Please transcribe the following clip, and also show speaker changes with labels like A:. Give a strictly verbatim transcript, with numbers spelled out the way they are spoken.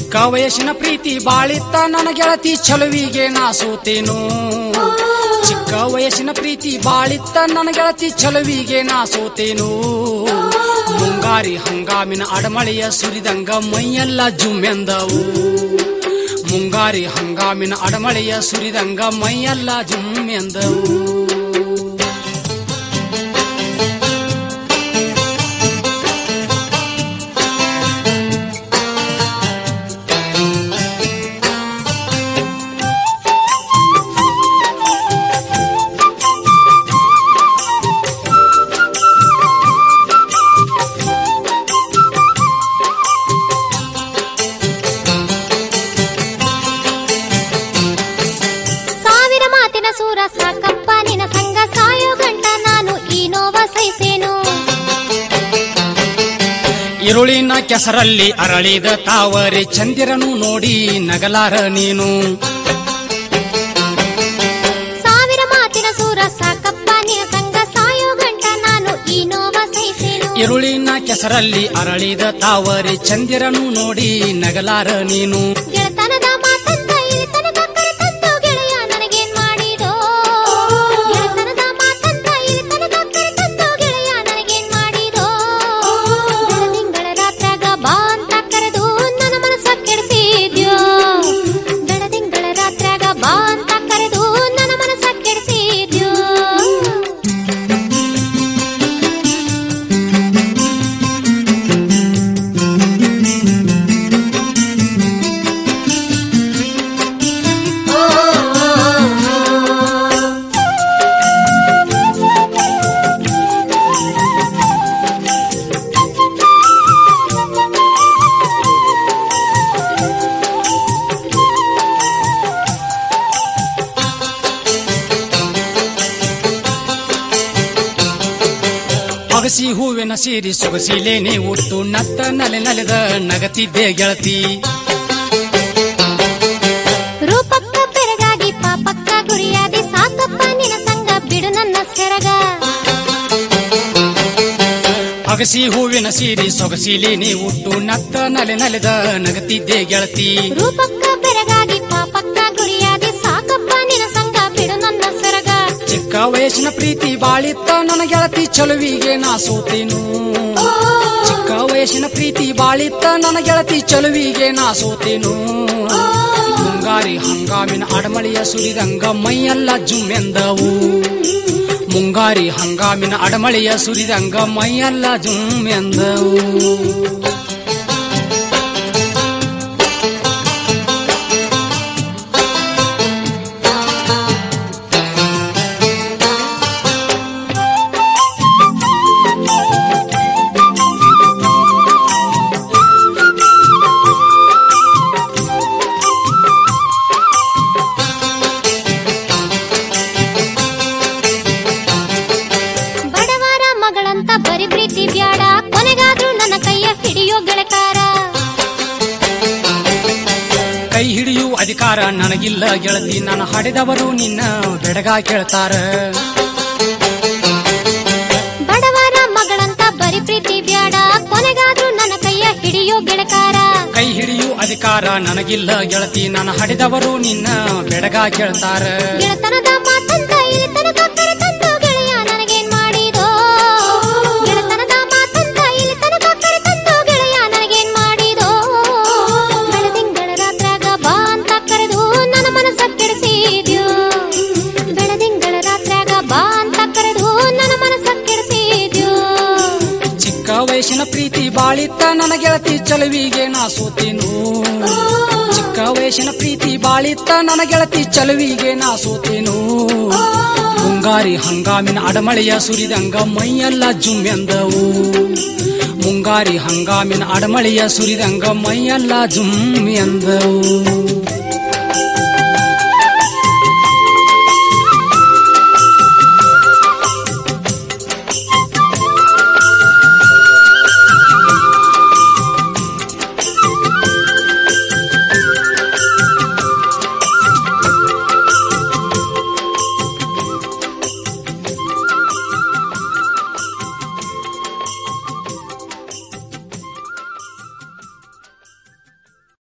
A: ಚಿಕ್ಕ ವಯಸ್ಸಿನ ಪ್ರೀತಿ ಬಾಳಿತ್ತ ನನ್ನ ಗೆಳತಿ ಚಲುವಿಗೆ ನಾ ಸೋತೇನು ಚಿಕ್ಕ ವಯಸ್ಸಿನ ಪ್ರೀತಿ ಬಾಳಿತ್ತ ನನ್ನ ಗೆಳತಿ ಚಲುವಿಗೆ ನಾ ಸೋತೇನು ಮುಂಗಾರಿ ಹಂಗಾಮಿನ ಅಡಮಳೆಯ ಸುರಿದಂಗ ಮೈಯೆಲ್ಲ ಜುಮ್ಮೆಂದವು ಮುಂಗಾರಿ ಹಂಗಾಮಿನ ಅಡಮಳೆಯ ಸುರಿದಂಗ ಮೈಯೆಲ್ಲ ಜುಮ್ಮೆಂದವು ಇರುಳಿನ ಕೆಸರಲ್ಲಿ ಅರಳಿದ ತಾವರೆ ಚಂದಿರನು ನೋಡಿ ನಗಲಾರ ನೀನು
B: ಸಾವಿರ ಮಾತಿನ ಸೂರ ಸಾಕಪ್ಪ ನಿನ ಸಂಗ ಸಾಯೋ ಗಂಟ ನಾನು ಈ ನೋವ ಸಹಿಸೇನು
A: ಇರುಳಿನ ಕೆಸರಲ್ಲಿ ಅರಳಿದ ತಾವರೆ ಚಂದಿರನು ನೋಡಿ ನಗಲಾರ ನೀನು
B: ಗೆಳತನದ ಮಾತಂತ ಇಲ್ಲಿ ತನಕ ಕರೆತಂದು ಗೆಳೆಯ ನನಗೇನ್ ಮಾಡಿದೋ ಗೆಳತನದ ಮಾತಂತ ಇಲ್ಲಿ ತನಕ ಕರೆತಂದು ಗೆಳೆಯ ನನಗೇನ್ ಮಾಡಿದೋ ಬೆಳದಿಂಗಳ ರಾತ್ರಾಗ ಬಾ ಅಂತ ಕರೆದು ನನ್ನ ಮನಸ್ಸ ಕೆಡಿಸಿದ್ಯೋ ಬೆಳದಿಂಗಳ ರಾತ್ರಾಗ ಬಾ ಅಂತ ಕರೆದು ನನ್ನ ಮನಸ್ಸ ಕೆಡಿಸಿದ್ಯೋ
A: ಅಗಸಿ ಹೂವಿನ ಸೀರಿ ಸೊಗಸಿಲೇನೆ ಉಟ್ಟು ನತ್ತ ನಲೆ ನಲೆದ ನಗತಿದ್ದೆ ಗೆಳತಿ
B: ರೂಪಕ್ಕ ಬೆರಗಾಗಿ ಪಾಪಕ್ಕ ಗುರಿಯಾದಿ ಸಾಕಪ್ಪ ನಿನ ಸಂಗ ಬಿಡು ನನ್ನ ಸೆರಗ
A: ಅಗಸಿ ಹೂವಿನ ಸೀರಿ ಸೊಗಸಿಲೇನೆ ಉಟ್ಟು ನತ್ತ ನಲೆ ನಲೆದ ನಗತಿದ್ದೆ ಗೆಳತಿ
B: ರೂಪಕ್ಕ ಬೆರಗಾಗಿ ಪಾಪಕ್ಕ ಗುರಿಯಾದಿ ಸಾಕಪ್ಪ ನಿನ ಸಂಗ ಬಿಡು ನನ್ನ ಸೆರಗ
A: ಚಿಕ್ಕ ವಯಸ್ಸಿನ ಪ್ರೀತಿ ಬಾಳಿತ್ತ ನನ್ನ ಗೆಳತಿ ಚಲುವಿಗೆ ನಾ ಸೋತೇನು ಚಿಕ್ಕ ವಯಸ್ಸಿನ ಪ್ರೀತಿ ಬಾಳಿತ್ತ ನನ್ನ ಗೆಳತಿ ಚಲುವಿಗೆ ನಾ ಸೋತೇನು ಮುಂಗಾರಿ ಹಂಗಾಮಿನ ಅಡಮಳೆಯ ಸುರಿದಂಗ ಮೈಯೆಲ್ಲ ಜುಮ್ಮೆಂದವು ಮುಂಗಾರಿ ಹಂಗಾಮಿನ ಅಡಮಳೆಯ ಸುರಿದಂಗ ಮೈಯೆಲ್ಲ ಜುಮ್ಮೆಂದವು
B: ಬಡವರ ಮಗಳಂತ ಬರಿ ಪ್ರೀತಿ ಬ್ಯಾಡ ಕೊನೆಗಾದ್ರೂ ನನ್ನ ಕೈಯ ಹಿಡಿಯೋ ಗೆಳಕಾರ
A: ಕೈ ಹಿಡಿಯು ಅಧಿಕಾರ ನನಗಿಲ್ಲ ಗೆಳತಿ ನಾನು ಹಾಡಿದವರು ನಿನ್ನ ಬೆಡಗ ಕೇಳ್ತಾರ
B: ಬಡವರ ಮಗಳಂತ ಬರಿ ಪ್ರೀತಿ ಬ್ಯಾಡ ಕೊನೆಗಾದ್ರೂ ನನ್ನ ಕೈಯ ಹಿಡಿಯೋ ಗೆಳಕಾರ
A: ಕೈ ಹಿಡಿಯು ಅಧಿಕಾರ ನನಗಿಲ್ಲ ಗೆಳತಿ ನಾನು ಹಾಡಿದವರು ನಿನ್ನ ಬೆಡಗ ಕೇಳ್ತಾರ
B: ಗೆಳತನದ ಮಾತಂತ ಇಲ್ಲಿ ತನಕ ಕರೆತಂದು ಗೆಳೆಯ ನನಗೇನ್ ಮಾಡಿದೋ ಗೆಳತನದ ಮಾತಂತ ಇಲ್ಲಿ ತನಕ ಕರೆತಂದು ಗೆಳೆಯ ನನಗೇನ್ ಮಾಡಿದೋ ಬೆಳದಿಂಗಳ ರಾತ್ರಾಗ ಬಾ ಅಂತ ಕರೆದು ನನ್ನ ಮನಸ್ಸ ಕೆಡಿಸಿದ್ಯೋ ಬೆಳದಿಂಗಳ ರಾತ್ರಾಗ ಬಾ ಅಂತ ಕರೆದು ನನ್ನ ಮನಸ್ಸ ಕೆಡಿಸಿದ್ಯೋ
A: ಚಿಕ್ಕ ವಯಸ್ಸಿನ ಪ್ರೀತಿ ಬಾಳಿತ್ತ ನನ್ನ ಗೆಳತಿ ಚಲುವಿಗೆ ನಾ ಸೋತೇನು ಚಿಕ್ಕ ವಯಸ್ಸಿನ ಪ್ರೀತಿ ಬಾಳಿತ್ತ ನನ್ನ ಗೆಳತಿ ಚಲುವಿಗೆ ನಾ ಸೋತೇನು ಮುಂಗಾರಿ ಹಂಗಾಮಿನ ಅಡಮಳೆಯ ಸುರಿದಂಗ ಮೈಯೆಲ್ಲ ಜುಮ್ಮೆಂದವು ಮುಂಗಾರಿ ಹಂಗಾಮಿನ ಅಡಮಳೆಯ ಸುರಿದಂಗ ಮೈಯೆಲ್ಲ ಜುಮ್ಮೆಂದವು